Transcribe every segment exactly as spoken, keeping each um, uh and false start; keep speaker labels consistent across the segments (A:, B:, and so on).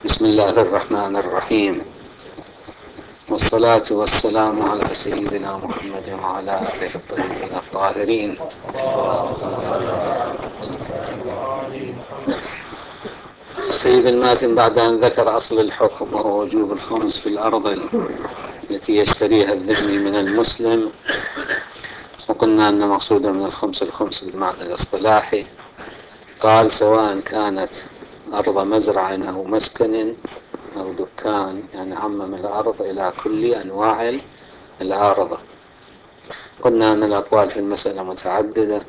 A: بسم الله الرحمن الرحيم، والصلاة والسلام على سيدنا محمد وعلى آله الطيبين الطاهرين. السيد الماتن بعد أن ذكر أصل الحكم وهو وجوب الخمس في الأرض التي يشتريها الذمي من المسلم، وقلنا أن مقصود من الخمس الخمس بالمعنى الاصطلاحي. قال سواء كانت أرض مزرعة أو مسكن أو دكان، يعني عمم الأرض إلى كل أنواع العارضة. قلنا أن الأقوال في المسألة متعددة.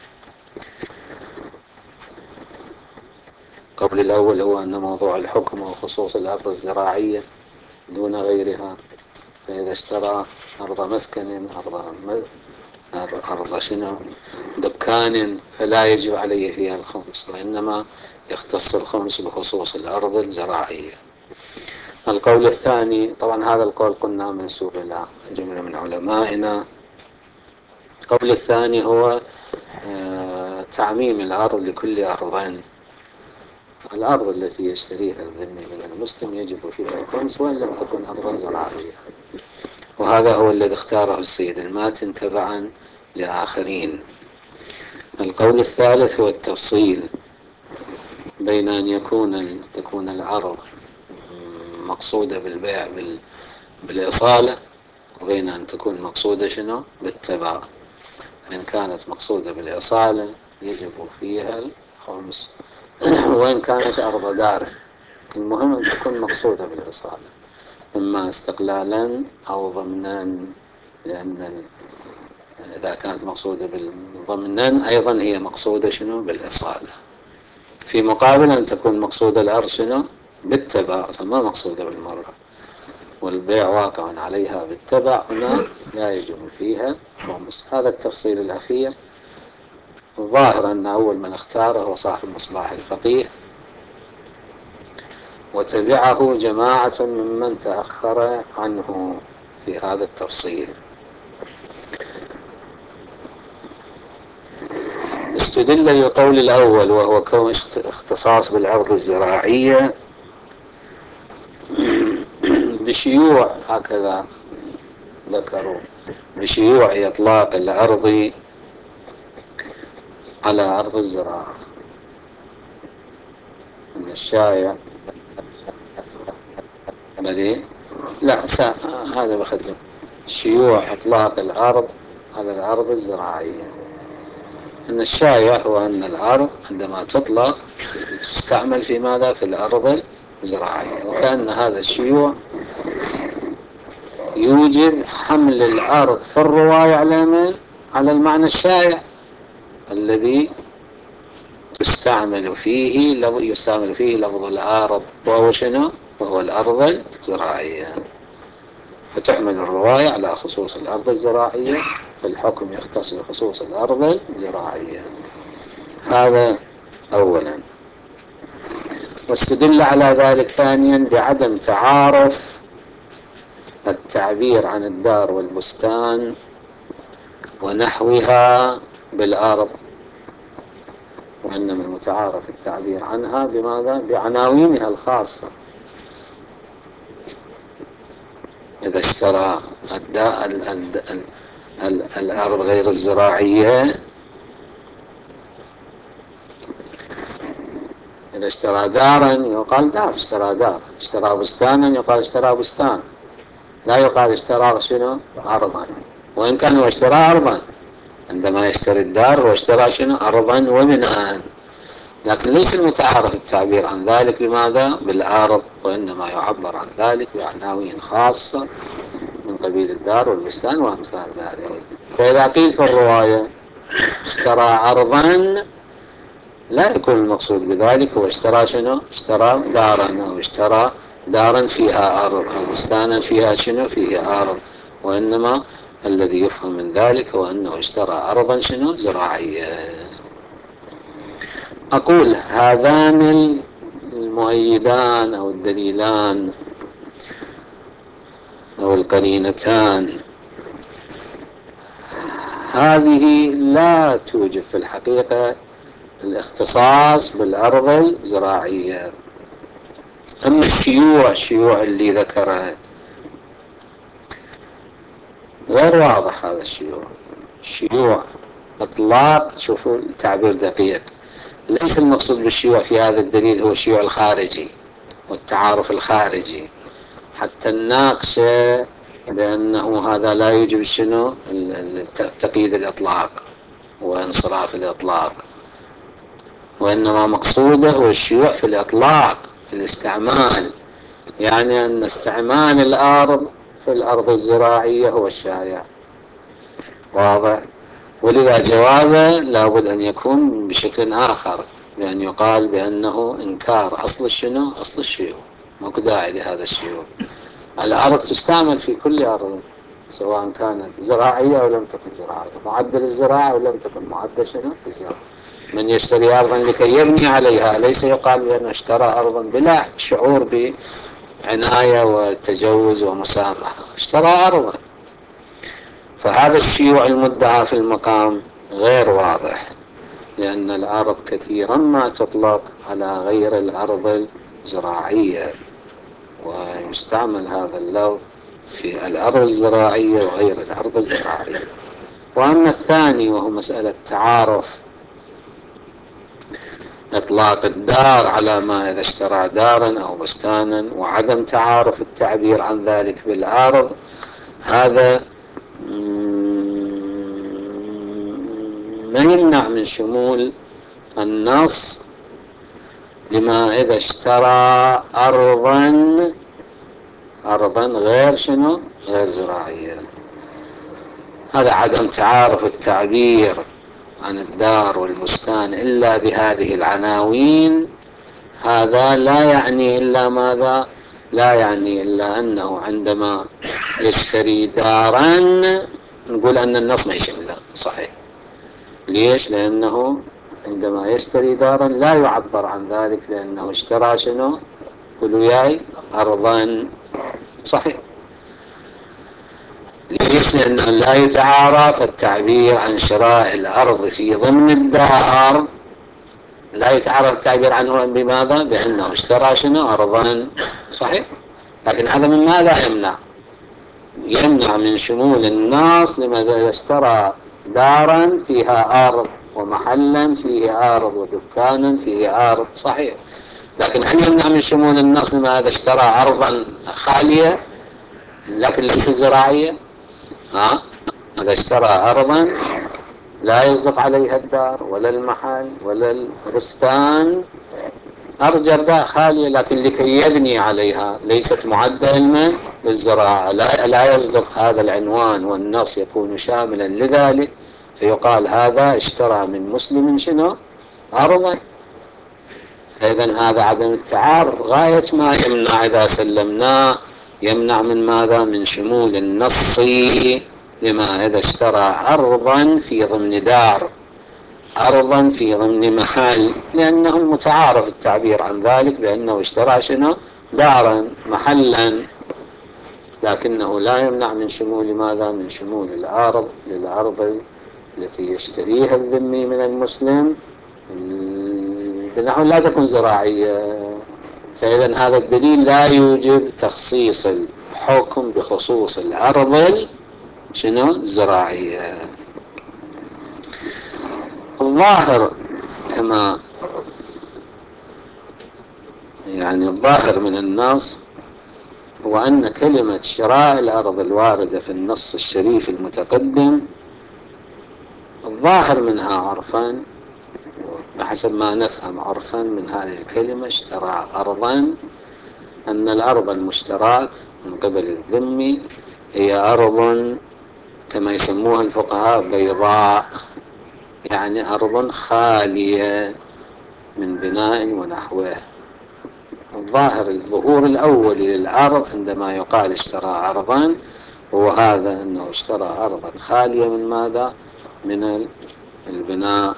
A: قول الأول هو أن موضوع الحكم وخصوص الأرض الزراعية دون غيرها، فإذا اشترى أرض مسكن أرض, أرض شنو دكان فلا يجب عليه فيها الخمس، وإنما يختص الخمس بخصوص الأرض الزراعية. القول الثاني، طبعا هذا القول قلنا منسوب إلى جملة من علمائنا. القول الثاني هو تعميم الأرض لكل أرضين. الأرض التي يشتريها الذمي من المسلم يجب فيها الخمس وإن لم تكن أرضا زراعية، وهذا هو الذي اختاره السيد الماتن تبعا لآخرين. القول الثالث هو التفصيل بين أن يكون تكون الأرض مقصودة بالبيع بالإصالة، وبين أن تكون مقصودة شنو بالتبع. إن كانت مقصودة بالإصالة يجب فيها الخمس، وإن كانت أرض دار المهم أن تكون مقصودة بالإصالة، إما استقلالا أو ضمنا، لأن إذا كانت مقصودة بالضمنا أيضا هي مقصودة شنو بالإصالة، في مقابل أن تكون مقصودة الأرض شنو بالتبع، ما مقصودة بالمرة، والبيع واقع عليها بالتبع، هنا لا يجب فيها خمس. هذا التفصيل الأخير الظاهر أن أول من اختاره هو صاحب مصباح الفقيه، وتبعه جماعة ممن تأخر عنه في هذا التفصيل. استدل بقول الأول وهو كون اختصاص بالأرض الزراعية بشيوع، هكذا ذكروا، بشيوع إطلاق الأرض على أرض الزراعة. من الشائع بدي لا سا... هذا بخدم شيوع إطلاق الأرض على الأرض الزراعية. أن الشائع هو أن الأرض عندما تطلق تستعمل في ماذا؟ في الأرض الزراعية، وكأن هذا الشيوع يوجب حمل الأرض في الرواية على من؟ على المعنى الشائع الذي يستعمل فيه لو يستعمل فيه لفظ الأرض، وهو شنو؟ وهو الأرض الزراعية، فتحمل الرواية على خصوص الأرض الزراعية، فالحكم يختص بخصوص الأرض الزراعية. هذا أولا. واستدل على ذلك ثانيا بعدم تعارف التعبير عن الدار والبستان ونحوها بالأرض، وإنما المتعارف التعبير عنها بماذا؟ بعناوينها الخاصة. إذا اشترى الدا... ال... ال... ال... ال... الأرض غير الزراعية، إذا اشترى دارا يقال دار، اشترى دار. اشترى بستانا يقال اشترى بستان، لا يقال اشترى شنو أرضا، وإن كان هو اشترى أرضا. عندما يشتري الدار هو اشترى شنو أرضا وبناء، لكن ليس المتعارف التعبير عن ذلك بماذا؟ بالأرض، وإنما يعبر عن ذلك بعناوين خاصة من قبيل الدار والبستان وأمثال ذلك. فإذا قيل في الرواية اشترى أرضا، لا يكون المقصود بذلك هو اشترى شنو؟ اشترى دارا، أو اشترى دارا فيها أرض، أو بستانا فيها شنو؟ فيها أرض، وإنما الذي يفهم من ذلك هو أنه اشترى أرضا شنو؟ زراعية. أقول هذان المؤيدان أو الدليلان أو القرينتان هذه لا توجب في الحقيقة الاختصاص بالأرض الزراعية، أما الشيوع الشيوع اللي ذكرها غير واضح. هذا الشيوع الشيوع إطلاق، شوفوا التعبير دقيق، ليس المقصود بالشيوع في هذا الدليل هو الشيوع الخارجي والتعارف الخارجي، حتى الناقشة لأنه هذا لا يوجب شنو تقييد الإطلاق وانصراف الإطلاق، وإنما مقصوده هو الشيوع في الإطلاق في الاستعمال، يعني أن استعمال الأرض في الأرض الزراعية هو الشائع. واضح؟ ولذا جوابه لابد أن يكون بشكل آخر، بأن يقال بأنه إنكار أصل الشنو أصل الشيوع، ماكو داعي لهذا الشيوع. الأرض تستعمل في كل أرض سواء كانت زراعية أو لم تكن زراعية، معدل الزراعة أو لم تكن معدل شنو الزراعة. من يشتري أرضا لكي يبني عليها ليس يقال بأنه اشترى أرضا بلا شعور بعناية وتجوز ومسامحة، اشترى أرضا. فهذا الشيوع المدعى في المقام غير واضح، لأن الأرض كثيرا ما تطلق على غير الأرض الزراعية، ويستعمل هذا اللفظ في الأرض الزراعية وغير الأرض الزراعية. وأما الثاني وهو مسألة تعارف إطلاق الدار على ما إذا اشترى دارا أو بستانا، وعدم تعارف التعبير عن ذلك بالأرض، هذا ما يمنع من شمول النص لما إذا اشترى أرضا أرضا غير شنو غير زراعية. هذا عدم تعارف التعبير عن الدار والبستان إلا بهذه العناوين، هذا لا يعني إلا ماذا؟ لا يعني إلا أنه عندما يشتري دارا نقول أن النص ما يشمله. صحيح. ليش؟ لأنه عندما يشتري دارا لا يعبر عن ذلك لأنه اشترى شنو؟ قلوا وياي أرضا. صحيح. ليش؟ لأنه لا يتعارف التعبير عن شراء الأرض في ضمن الدار، لا يتعارف التعبير عنه بماذا؟ بأنه اشترى شنو أرضا. صحيح. لكن هذا من ماذا يمنع؟ يمنع من شمول الناس لماذا اشترى دارا فيها أرض ومحلا فيه أرض ودكانا فيه أرض. صحيح. لكن هل يمنع من شمول الناس لماذا اشترى أرضا خالية لكن ليست زراعية؟ ها؟ إذا اشترى أرضا لا يصدق عليها الدار ولا المحل ولا البستان، أرجر خالية لكن لكي يبني عليها ليست معدة علما للزراعة، لا, لا يصدق هذا العنوان، والنص يكون شاملا لذلك، فيقال هذا اشترى من مسلم شنو أرضا. فإذن هذا عدم التعارف غاية ما يمنع إذا سلمناه، يمنع من ماذا؟ من شمول النص لما إذا اشترى أرضا في ضمن دار، أرضا في ضمن محل، لأنه المتعارف التعبير عن ذلك بأنه اشترى شنو دارا محلا، لكنه لا يمنع من شمول ماذا؟ من شمول الأرض للأرض التي يشتريها الذمي من المسلم بنحو لا تكون زراعية. فإذا هذا الدليل لا يوجب تخصيص الحكم بخصوص الأرض شنو الزراعية. الظاهر كما يعني الظاهر من النص هو أن كلمة شراء الأرض الواردة في النص الشريف المتقدم الظاهر منها عرفا، بحسب ما نفهم عرفا من هذه الكلمة اشترى أرضا، أن الأرض المشتراة من قبل الذمي هي أرض كما يسموها الفقهاء بيضاء، يعني أرض خالية من بناء ونحوه. الظاهر الظهور الأولي للأرض عندما يقال اشترى أرضا هو هذا، أنه اشترى أرضا خالية من ماذا؟ من البناء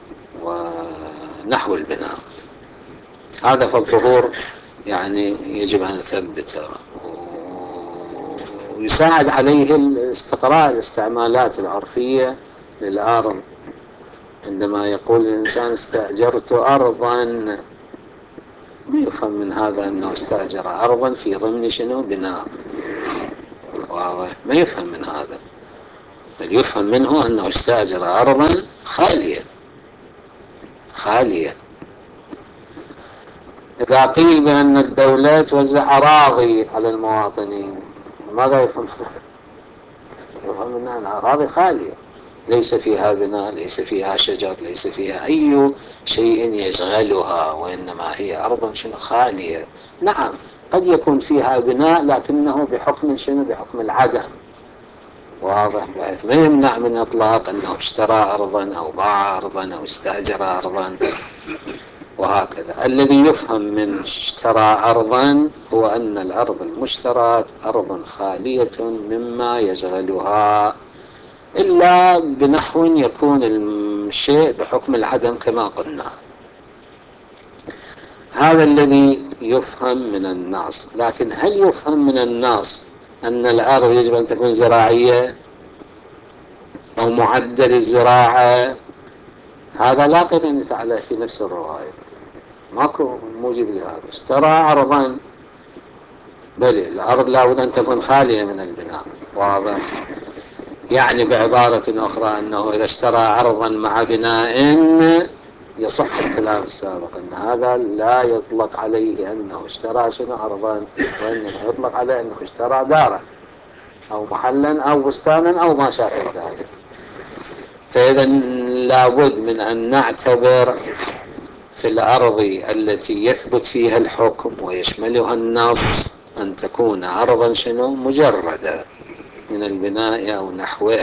A: ونحو البناء. هذا فالظهور يعني يجب أن نثبته، ويساعد عليه استقراء الاستعمالات العرفية للأرض. عندما يقول الإنسان استأجرت أرضا ما يفهم من هذا أنه استأجر أرضا في ضمن شنو بناء، واضح؟ ما يفهم من هذا، بل يفهم منه أنه استأجر أرضا خالية خالية. إذا قيل بأن الدولة توزع أراضي على المواطنين، ماذا يفهم؟ يفهم أنها الأراضي خالية ليس فيها بناء، ليس فيها شجر، ليس فيها أي شيء يشغلها، وإنما هي أرض شنو خالية. نعم قد يكون فيها بناء لكنه بحكم شنو؟ بحكم العدم، واضح؟ بحيث ما يمنع من إطلاق أنه اشترى أرضا أو باع أرضا أو استأجر أرضا، وهكذا. الذي يفهم من اشترى أرضا هو أن الأرض المشترى أرض خالية مما يشغلها، إلا بنحو يكون الشيء بحكم العدم كما قلنا. هذا الذي يفهم من النص. لكن هل يفهم من النص أن الأرض يجب أن تكون زراعية أو معدة للزراعة؟ هذا لا قرينة عليه في نفس الرواية، ماكو موجب لهذا. اشترى أرضا، بل الأرض لابد أن تكون خالية من البناء، واضح؟ يعني بعبارة أخرى أنه إذا اشترى أرضا مع بناء يصح الكلام السابق أن هذا لا يطلق عليه أنه اشترى شنو أرضا، وإنما يطلق عليه أنه اشترى دارا أو محلا أو بستانا أو ما شابه ذلك. فإذا لابد من أن نعتبر في الأرض التي يثبت فيها الحكم ويشملها النص أن تكون أرضا شنو مجردة من البناء أو نحوه،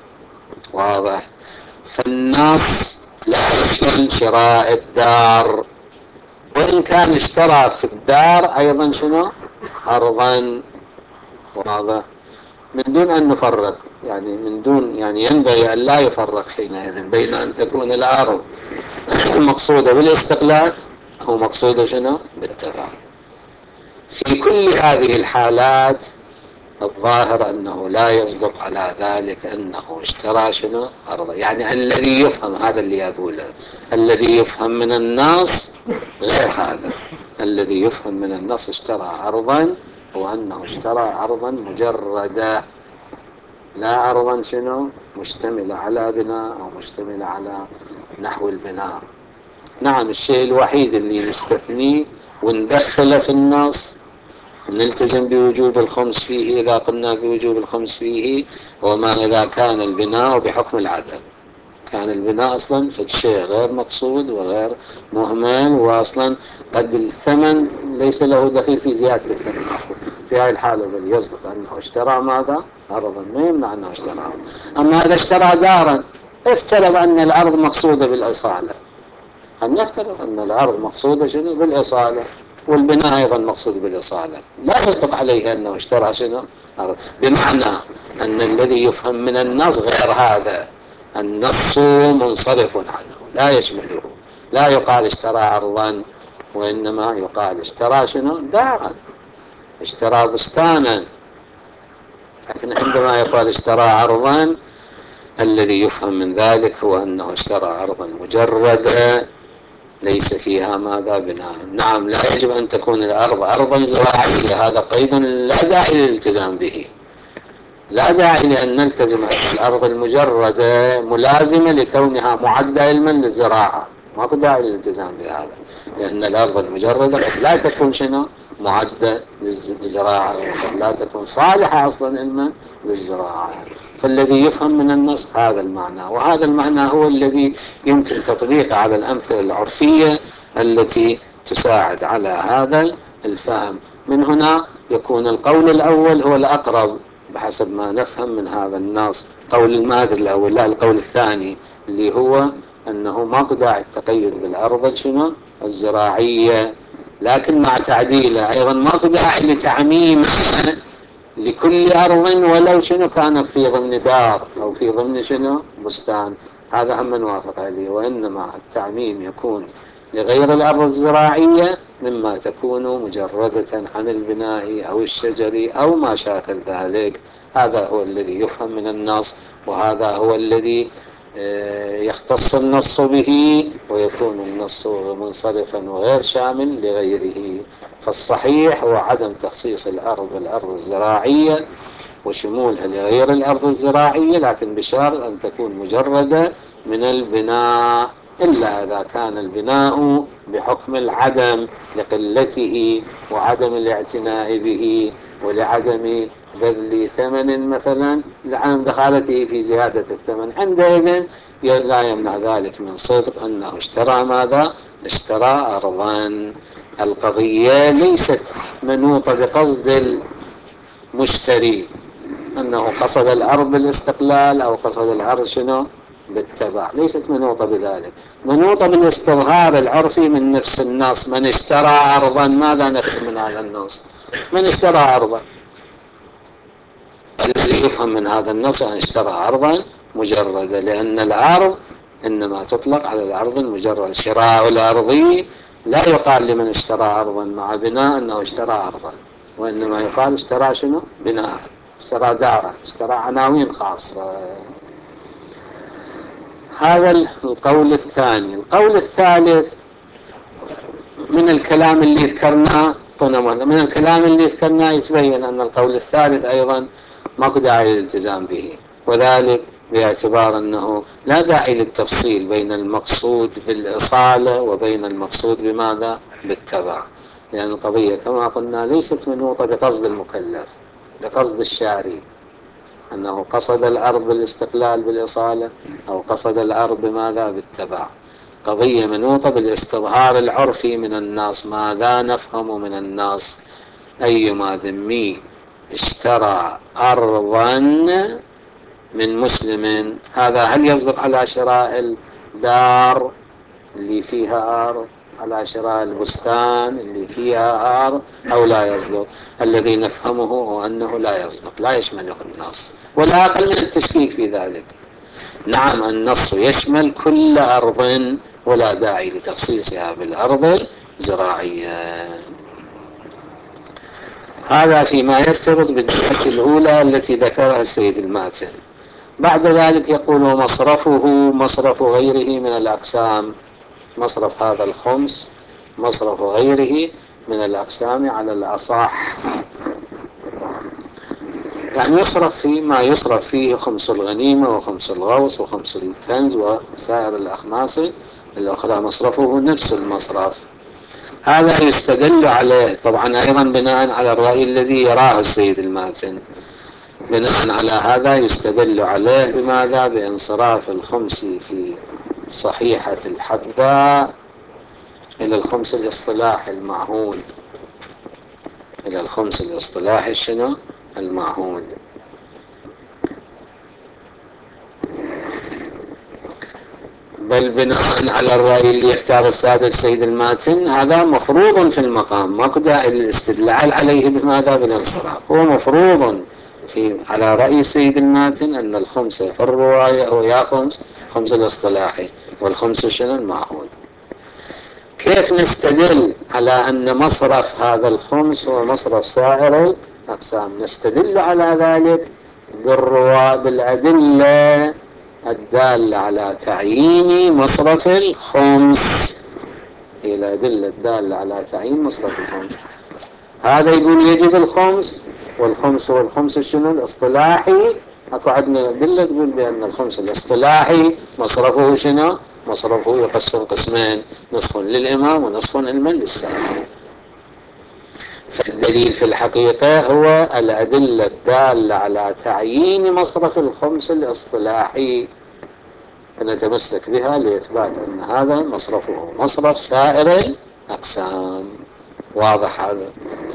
A: واضح؟ فالنص لا يشمل شراء الدار، وإن كان اشترى في الدار أيضا شنو أرضا، واضح؟ من دون أن نفرق، يعني من دون يعني ينبغي أن لا يفرق حينئذ بين أن تكون الأرض مقصودة بالاستقلال أو مقصودة شنو بالتبع. في كل هذه الحالات الظاهر أنه لا يصدق على ذلك أنه اشترى شنو أرضا. يعني الذي يفهم، هذا اللي يقوله، الذي يفهم من النص غير هذا. الذي يفهم من النص اشترى أرضا هو أنه اشترى أرضا مجردة، لا أرضا شنو مشتملة على بناء أو مشتملة على نحو البناء. نعم الشيء الوحيد اللي نستثنيه وندخله في النص نلتزم بوجوب الخمس فيه، إذا قلنا بوجوب الخمس فيه، وما إذا كان البناء بحكم العدم. كان البناء أصلا فالشيء غير مقصود وغير مهمل، وأصلا قد الثمن ليس له دخيل في زيادة الثمن أصلا. في هذه الحالة الذي يصدق أنه اشترى ماذا أرضا ما يمنع أنه اشترى أرضا. أما إذا اشترى دارا، افترض أن الأرض مقصودة بالإصالة، أن نفترض أن الأرض مقصودة شنو بالإصالة، والبناء أيضا مقصود بالإصالة، لا يصدق عليه أنه اشترى شنو أرض. بمعنى أن الذي يفهم من النص غير هذا. النص منصرف عنه لا يشمله، لا يقال اشترى أرضا، وإنما يقال اشترى شنو دارا، اشترى بستانا. لكن عندما يقال اشترى أرضا الذي يفهم من ذلك هو أنه اشترى أرضا مجردة ليس فيها ماذا بناء. نعم لا يجب أن تكون الأرض أرضا زراعية، هذا قيد لا داعي للالتزام به، لا داعي لأن نلتزم أن الأرض المجردة ملازمة لكونها معدة علما للزراعة، ما داعي للالتزام بهذا، لأن الأرض المجردة قد لا تكون شنو معدة للزراعة، وقد لا تكون صالحة أصلا علما للزراعة. فالذي يفهم من النص هذا المعنى، وهذا المعنى هو الذي يمكن تطبيقه على الأمثلة العرفية التي تساعد على هذا الفهم. من هنا يكون القول الأول هو الأقرب بحسب ما نفهم من هذا النص، قول الماذر الأول، لا القول الثاني اللي هو أنه ماكو داعي التقيد بالأرض شنو الزراعية، لكن مع تعديله أيضا ماكو داعي لتعميم لكل أرض ولو شنو كان في ضمن دار أو في ضمن شنو بستان. هذا هم نوافق عليه، وإنما التعميم يكون لغير الأرض الزراعية مما تكون مجردة عن البناء أو الشجر أو ما شاكل ذلك. هذا هو الذي يفهم من النص، وهذا هو الذي يختص النص به ويكون النص منصرفا وغير شامل لغيره. فالصحيح هو عدم تخصيص الأرض بالأرض الزراعية وشمولها لغير الأرض الزراعية، لكن بشرط أن تكون مجردة من البناء، إلا إذا كان البناء بحكم العدم لقلته وعدم الاعتناء به ولعدم بذل ثمن مثلا، لعدم دخالته في زيادة الثمن، عندئذ لا يمنع ذلك من صدق أنه اشترى ماذا؟ اشترى أرضا. القضية ليست منوطة بقصد المشتري أنه قصد الأرض بالاستقلال أو قصد الأرض شنو؟ بالتبع، ليست منوطة بذلك، منوطة بالاستظهار العرفي من نفس النص. من اشترى أرضا، ماذا نفهم من هذا النص؟ من اشترى أرضا، الذي يفهم من هذا النص أن اشترى أرضا مجردة، لأن الأرض إنما تطلق على الأرض المجرد. شراء الأرض لا يقال لمن اشترى أرضا مع بناء أنه اشترى أرضا، وإنما يقال اشترى شنو؟ بناء، اشترى دارا، اشترى عناوين خاصة. هذا القول الثاني. القول الثالث من الكلام اللي ذكرناه، من الكلام اللي ذكرناه يتبين أن القول الثالث أيضا ماكو داعي للالتزام به، وذلك باعتبار أنه لا داعي للتفصيل بين المقصود بالإصالة وبين المقصود بماذا؟ بالتبع، لأن القضية كما قلنا ليست منوطة بقصد المكلف، بقصد الشاري، أنه قصد الأرض بالاستقلال بالإصالة أو قصد الأرض بماذا؟ بالتبع. قضية منوطة بالاستظهار العرفي من الناس. ماذا نفهم من الناس؟ أيما ذمي اشترى أرضا من مسلم، هذا هل يصدق على شراء الدار اللي فيها أرض، على شراء البستان اللي فيها أرض، أو لا يصدق؟ الذي نفهمه هو أنه لا يصدق، لا يشمله النص، ولا أقل من التشكيك في ذلك. نعم، النص يشمل كل أرض ولا داعي لتخصيصها بالأرض الزراعية. هذا فيما يرتبط بالجهة الأولى التي ذكرها السيد الماتن. بعد ذلك يقول مصرفه مصرف غيره من الأقسام. مصرف هذا الخمس مصرف غيره من الأقسام على الأصح، يعني يصرف فيه ما يصرف فيه خمس الغنيمة وخمس الغوص وخمس الكنز وسائر الأخماس الأخرى، مصرفه نفس المصرف. هذا يستدل عليه طبعا أيضا بناء على الرأي الذي يراه السيد الماتن. بناء على هذا يستدل عليه بماذا؟ بانصراف الخمس في صحيحة الحبة إلى الخمس الاصطلاح المعهود، إلى الخمس الاصطلاح شنو؟ المعهود. بل بناء على الرأي اللي يختار السادة السيد الماتن هذا مفروض في المقام، ماكو داعي للاستدلال عليه بماذا؟ بالانصراف. هو مفروض في على رأي السيد الماتن أن الخمس في الرواية هو يا خمس خمس الاصطلاحي والخمس شنو؟ المعهود. كيف نستدل على أن مصرف هذا الخمس هو مصرف سائر الأقسام؟ نستدل على ذلك بالرواة بالأدلة الدالة على تعيين مصرف الخمس، هي الأدلة الدالة على تعيين مصرف الخمس. هذا يقول يجب الخمس، والخمس هو الخمس شنو؟ الاصطلاحي. اكو عندنا أدلة تقول بأن الخمس الاصطلاحي مصرفه شنو؟ مصرفه يقسم قسمين، نصف للإمام ونصف علما للسائل. فالدليل في الحقيقة هو الأدلة الدالة على تعيين مصرف الخمس الاصطلاحي، فنتمسك بها لإثبات أن هذا مصرفه مصرف سائر الأقسام. واضح هذا؟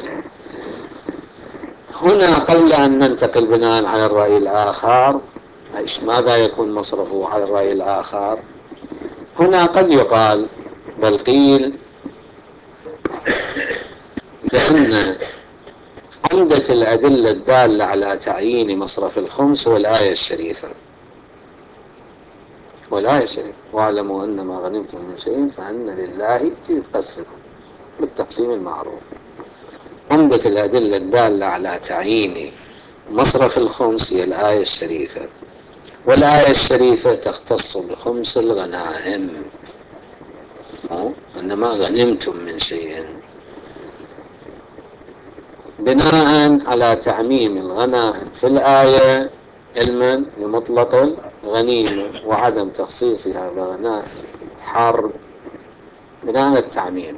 A: هنا قبل أن ننتقل بناء على الرأي الآخر إيش ماذا يكون مصرفه على الرأي الآخر، هنا قد يقال بل قيل بأن عمدة الأدلة الدالة على تعيين مصرف الخمس هو الآية الشريفة، والآية الشريفة واعلموا أن ما غنمتم من شيء فأن لله تقسم بالتقسيم المعروف. عمدة الأدلة الدالة على تعيين مصرف الخمس هي الآية الشريفة. والآية الشريفة تختص بخمس الغنائم، أنما غنمتم من شيء، بناء على تعميم الغنائم في الآية علما بمطلق الغنيمة وعدم تخصيصها بغنائم حرب بناء التعميم.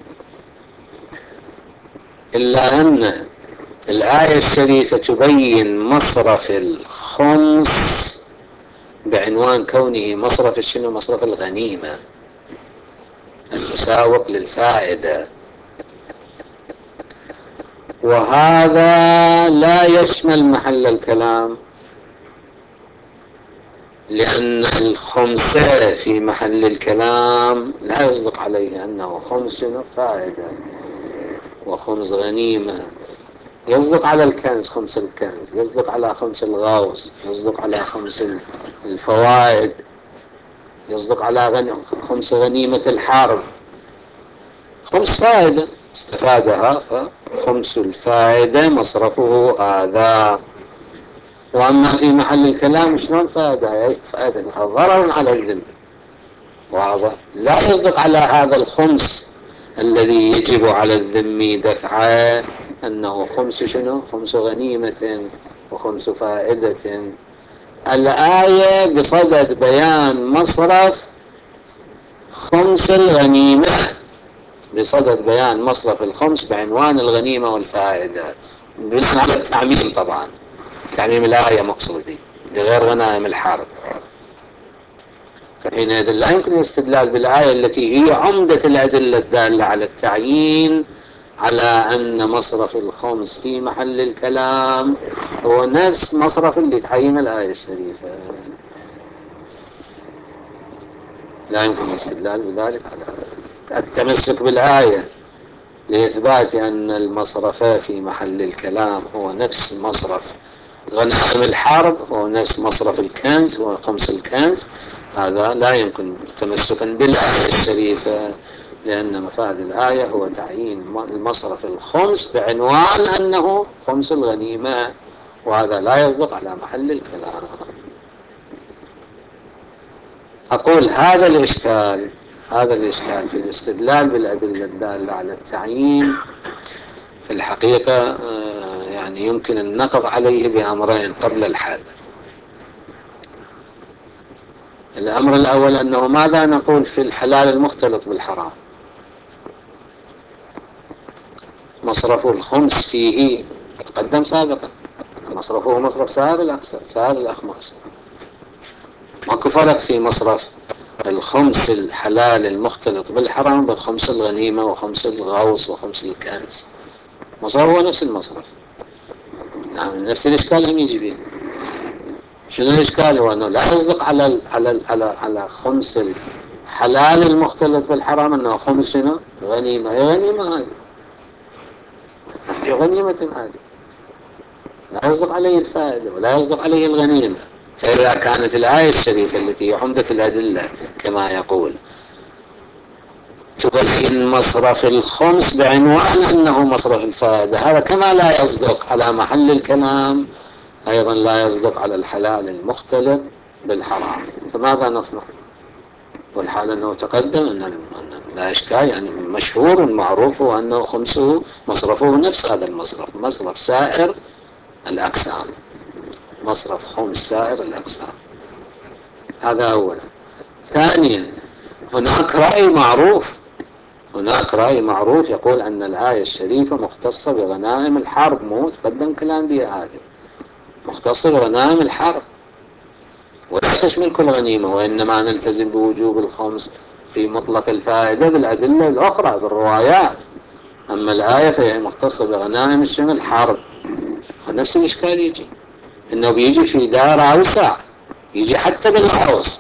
A: إلا أن الآية الشريفة تبين مصرف الخمس بعنوان كونه مصرف الشنو؟ مصرف الغنيمة المساوق للفائدة، وهذا لا يشمل محل الكلام، لأن الخمس في محل الكلام لا يصدق عليه أنه خمس فائدة وخمس غنيمة. يصدق على الكنز خمس الكنز، يصدق على خمس الغوص، يصدق على خمس الفوائد، يصدق على غن... خمس غنيمة الحرب، خمس فائدة استفادها، فخمس الفائدة مصرفه هذا. وأما في محل الكلام شلون فائدة؟ فائدة ضرر على الذمة، واضح؟ لا يصدق على هذا الخمس الذي يجب على الذمي دفعه أنه خمس شنو؟ خمس غنيمة وخمس فائدة. الآية بصدد بيان مصرف خمس الغنيمة، بصدد بيان مصرف الخمس بعنوان الغنيمة والفائدة، بناء على التعميم. طبعا تعميم الآية مقصودي لغير غنائم الحرب، فحينئذ لا يمكن الاستدلال بالآية التي هي عمدة الأدلة الدالة على التعيين على أن مصرف الخمس في محل الكلام هو نفس مصرف اللي تعين الآية الشريفة. لا يمكن الاستدلال بذلك على التمسك بالآية لإثبات أن المصرف في محل الكلام هو نفس مصرف غنائم الحرب، هو نفس مصرف الكنز، هو خمس الكنز. هذا لا يمكن تمسكا بالآية الشريفة، لأن مفاد الآية هو تعيين المصرف الخمس بعنوان أنه خمس الغنيمة، وهذا لا يصدق على محل الكلام. أقول هذا الإشكال هذا الإشكال في الاستدلال بالأدلة الدالة على التعيين في الحقيقة يعني يمكن النقض عليه بأمرين قبل الحل. الأمر الأول أنه ماذا نقول في الحلال المختلط بالحرام؟ مصرف الخمس فيه تقدم سابقا، مصرفه مصرف سائر الأقسام سائر الأخماس، ماكو فرق في مصرف الخمس الحلال المختلط بالحرام بالخمس الغنيمة وخمس الغوص وخمس الكنز، مصرف هو نفس المصرف. نعم، نفس الإشكال هم يجي به. شنو الإشكال؟ هو أنه لا يصدق على ال على ال على على خمس الحلال المختلط بالحرام أنه خمس شنو؟ غنيمة. هي غنيمة هذه، هي غنيمة هذه، لا يصدق عليه الفائدة ولا يصدق عليه الغنيمة. فإذا كانت الآية الشريفة التي هي عمدة الأدلة كما يقول تبين مصرف الخمس بعنوان أنه مصرف الفائدة، هذا كما لا يصدق على محل الكلام أيضا لا يصدق على الحلال المختلط بالحرام. فماذا نصنع؟ والحال أنه تقدم أن لا إشكال، يعني مشهور معروف أنه خمسه مصرفه نفس هذا المصرف، مصرف سائر الأقسام، مصرف خمس سائر الأقسام. هذا أولا. ثانيا، هناك رأي معروف هناك رأي معروف يقول أن الآية الشريفة مختصة بغنائم الحرب، مو تقدم كلام بها، هذه مختصة بغنائم الحرب ولا تشمل كل غنيمة، وإنما نلتزم بوجوب الخمس في مطلق الفائدة بالأدلة الأخرى بالروايات. أما الآية فهي مختصة بغنائم الشمل الحرب. نفس الإشكال يجي، إنه بيجي في دائرة أوسع، يجي حتى بالغوص.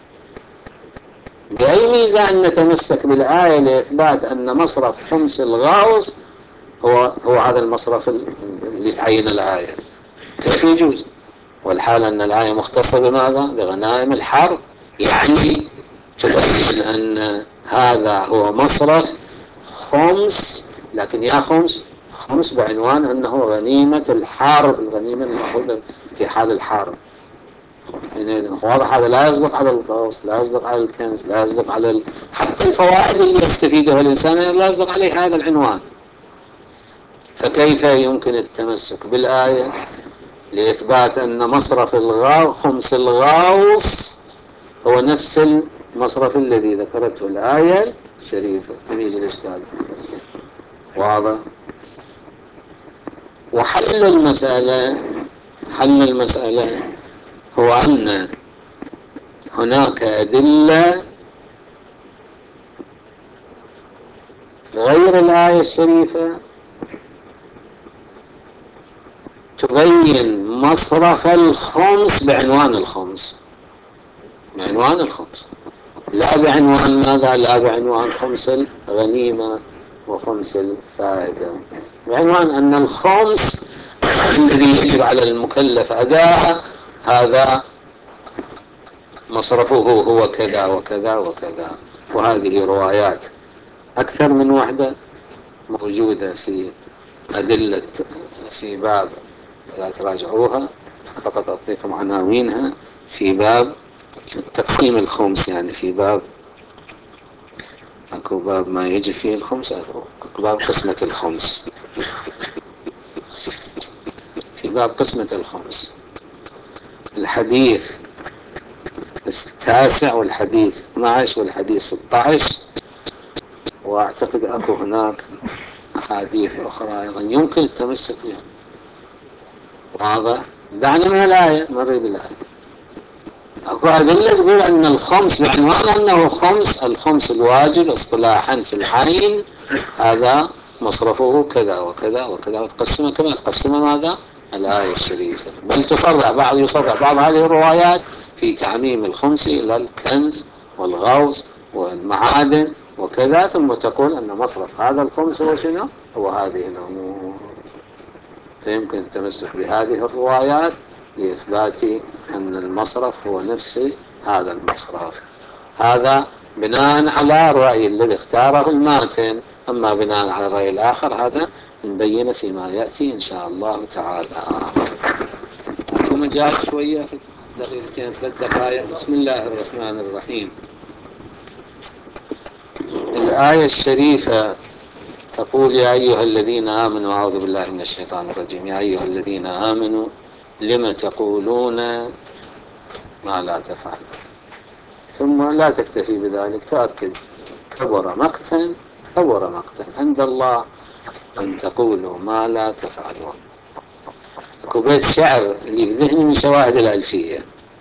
A: بأي ميزان نتمسك بالآية لإثبات أن مصرف خمس الغوص هو هو هذا المصرف اللي تعين الآية؟ كيف يجوز؟ والحال أن الآية مختصة بماذا؟ بغنائم الحرب، يعني تبين أن هذا هو مصرف خمس، لكن يا خمس خمس بعنوان أنه غنيمة الحرب، الغنيمة المأخوذة في حال الحرب. حينئذ واضح هذا لا يصدق على الغوص، لا يصدق على الكنز، لا يصدق على ال... حتى الفوائد اللي يستفيدها الإنسان لا يصدق عليه هذا العنوان. فكيف يمكن التمسك بالآية لإثبات أن مصرف الغاو خمس الغاوص هو نفس المصرف الذي ذكرته الآية الشريفة؟ هم يجي الإشكال واضح. وحل المسألة حل المسألة هو أن هناك أدلة غير الآية الشريفة تبين مصرف الخمس بعنوان الخمس، بعنوان الخمس، لا بعنوان ماذا؟ لا بعنوان خمس الغنيمة وخمس الفائدة، بعنوان أن الخمس الذي يجب على المكلف أداء هذا مصرفه هو كذا وكذا وكذا. وهذه روايات أكثر من وحدة موجودة في أدلة في باب، لا تراجعوها فقط أعطيكم عناوينها، في باب تقسيم الخمس، يعني في باب أكو باب ما يجي فيه الخمس، أكو باب قسمة الخمس، في باب قسمة الخمس الحديث التاسع والحديث اثني عشر والحديث ستة عشر، واعتقد اكو هناك احاديث اخرى ايضا يمكن التمسك بها. واضح؟ دعنا من الايه، نريد الايه. اكو ادله تقول ان الخمس بعنوان انه خمس، الخمس الواجب اصطلاحا في العين هذا مصرفه كذا وكذا وكذا، وتقسمه كما تقسم ماذا؟ الآية الشريفة. بل تصرح بعض يصرح بعض هذه الروايات في تعميم الخمس إلى الكنز والغوص والمعادن وكذا، ثم تقول أن مصرف هذا الخمس هو شنو؟ هو هذه الأمور. فيمكن التمسك بهذه الروايات لإثبات أن المصرف هو نفس هذا المصرف. هذا بناء على الرأي الذي اختاره الماتن. أما بناء على الرأي الآخر هذا نبين فيما يأتي إن شاء الله تعالى. أكو مجال شوية في دقيقتين ثلاث دقائق. بسم الله الرحمن الرحيم. الآية الشريفة تقول: يا أيها الذين آمنوا، أعوذ بالله من الشيطان الرجيم، يا أيها الذين آمنوا لم تقولون ما لا تفعل. ثم لا تكتفي بذلك، تأكد: كبر مقتا كبر مقتا عند الله أن تقولوا ما لا تفعلون. اكو بيت شعر اللي بذهني من شواهد الألفية: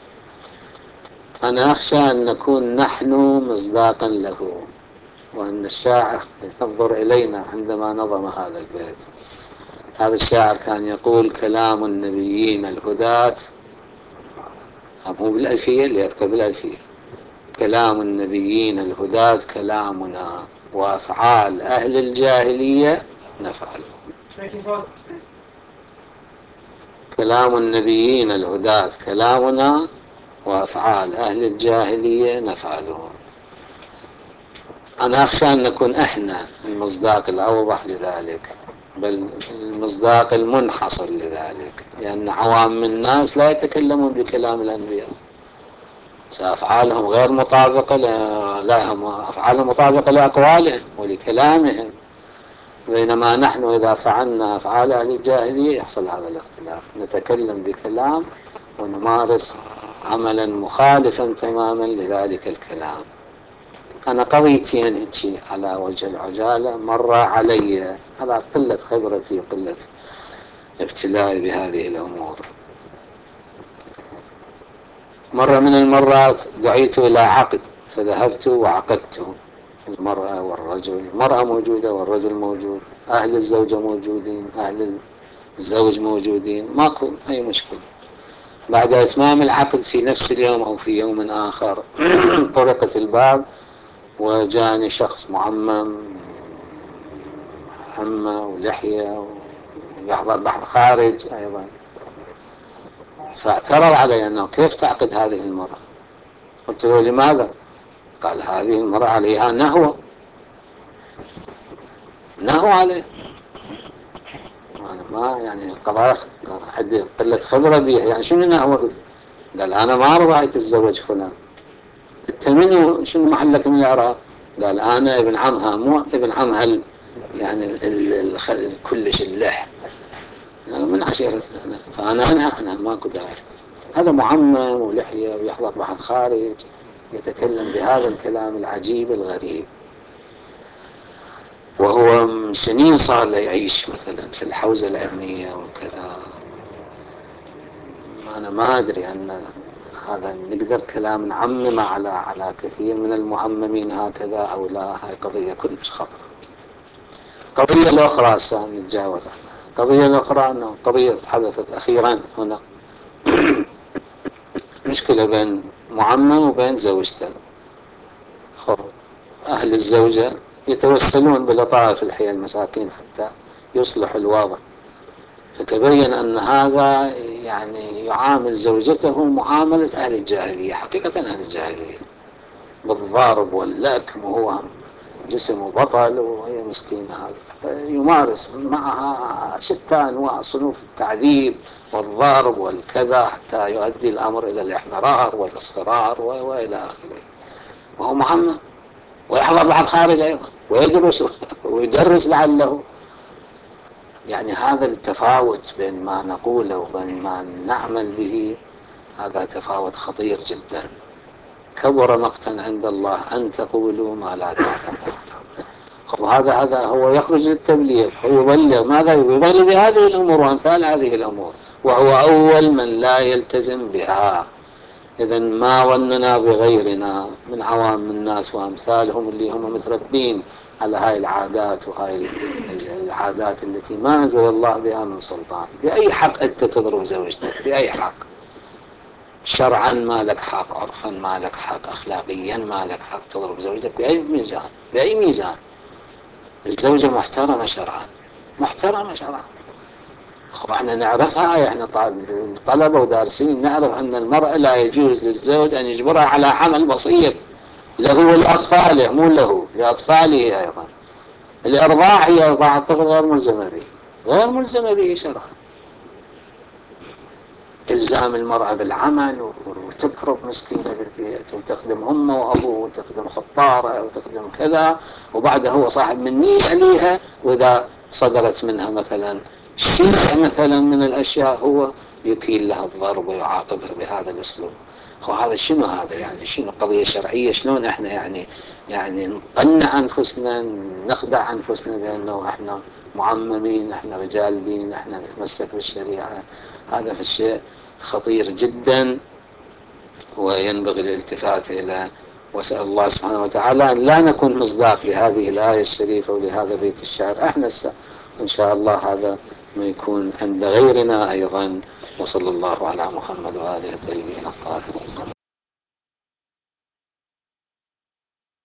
A: أنا أخشى أن نكون نحن مصداقا له، وأن الشاعر ينظر إلينا عندما نظم هذا البيت. هذا الشاعر كان يقول: كلام النبيين الهداة، مو بالألفية اللي يذكر بالألفية، كلام النبيين الهداة كلامنا، وأفعال أهل الجاهلية نفعل. كلام النبيين الهداة كلامنا، وأفعال أهل الجاهلية نفعله. أنا أخشى أن نكون إحنا المصداق الأوضح لذلك، بل المصداق المنحصر لذلك، لأن عوام الناس لا يتكلمون بكلام الأنبياء، أفعالهم غير مطابقة لا هم أفعالهم مطابقة لأقوالهم ولكلامهم، بينما نحن إذا فعلنا أفعال أهل الجاهلية يحصل هذا الاختلاف، نتكلم بكلام ونمارس عملا مخالفا تماما لذلك الكلام. أنا قضيتين هيك على وجه العجالة مر علي على قلة خبرتي وقلة ابتلائي بهذه الأمور. مرة من المرات دعيت إلى عقد فذهبت وعقدت، المرأة والرجل، المرأة موجودة والرجل موجود، أهل الزوجة موجودين، أهل الزوج موجودين، ماكو أي مشكلة. بعد إتمام العقد في نفس اليوم أو في يوم آخر طرقت الباب وجاني شخص معمم، حمى ولحية ويحضر بحر خارج أيضا، فاعترض علي أنه كيف تعقد هذه المرأة؟ قلت له: لماذا؟ قال: هذه المرأة عليها نهوة نهو عليه. أنا ما يعني القضايا حد قلة خبرة بها، يعني شنو نهوة بها؟ قال أنا ما رضيت أتزوج فلان. أنت منو؟ شنو محلك من الإعراب؟ قال أنا ابن عمها، مو ابن عمها ال يعني ال ال كلش اللح من عشيرتنا أنا، فأنا أنا أنا ماكو داعي. هذا معمم ولحية ويحضر بحث خارج يتكلم بهذا الكلام العجيب الغريب، وهو سنين صار له يعيش مثلا في الحوزة العلمية وكذا. أنا ما أدري أن هذا نقدر كلام نعمم على على كثير من المعممين هكذا أو لا. هاي قضية كلش خطرة. القضية الأخرى نتجاوز عنها. القضية الأخرى أنه قضية حدثت أخيرا هنا مشكلة بين معمم وبين زوجته. خب أهل الزوجة يتوسلون بلطائف الحياة المساكين حتى يصلح الوضع، فتبين أن هذا يعني يعامل زوجته معاملة أهل الجاهلية، حقيقة أهل الجاهلية، بالضرب واللكم، وهو جسم بطل وهي مسكينة. هذا يمارس معها شتى أنواع صنوف التعذيب والضرب والكذا حتى يؤدي الأمر إلى الإحمرار والإصفرار وإلى آخره، وهو معمم ويحضر بعد خارج أيضا ويدرس ويدرس لعله. يعني هذا التفاوت بين ما نقوله وبين ما نعمل به هذا تفاوت خطير جدا. كبر مقتا عند الله أن تقولوا ما لا تعلمون. هذا هذا هو يخرج للتبليغ، هو يبلغ ماذا؟ يبلغ بهذه الأمور وأمثال هذه الأمور، وهو أول من لا يلتزم بها. إذا ما ظننا بغيرنا من عوام الناس وأمثالهم اللي هم متربين على هاي العادات وهاي العادات التي ما أنزل الله بها من سلطان. بأي حق أنت تضرب زوجتك؟ بأي حق؟ شرعا ما لك حق، عرفا ما لك حق، أخلاقيا ما لك حق تضرب زوجتك. بأي ميزان؟ بأي ميزان؟ الزوجة محترمة شرعا، محترمة شرعا. احنا نعرفها، يعني طلبة ودارسين نعرف أن المرأة لا يجوز للزوج أن يجبرها على عمل بسيط له ولأطفاله، مو له لأطفاله أيضا. الإرضاع هي إرضاع الطفل غير ملزمة به، غير ملزمة به شرعا. إلزام المرأة بالعمل وتكرب مسكينة بالبيت وتخدم أمه وأبوه وتخدم خطارة وتخدم كذا، وبعدها هو صاحب منية عليها، وإذا صدرت منها مثلا شيء مثلا من الأشياء هو يكيل لها الضرب ويعاقبها بهذا الأسلوب. وهذا شنو هذا؟ يعني شنو قضية شرعية؟ شلون احنا يعني يعني نقنع أنفسنا، نخدع أنفسنا بأنه احنا معممين، احنا رجال دين، احنا نتمسك بالشريعة؟ هذا في الشيء خطير جدا، وينبغي الالتفات إلى. وسأل الله سبحانه وتعالى أن لا نكون مصداق لهذه الآية الشريفة ولهذا بيت الشعر احنا إن شاء الله هذا ما يكون عند غيرنا أيضا. وصلى الله على محمد وآله الطيبين الطاهرين.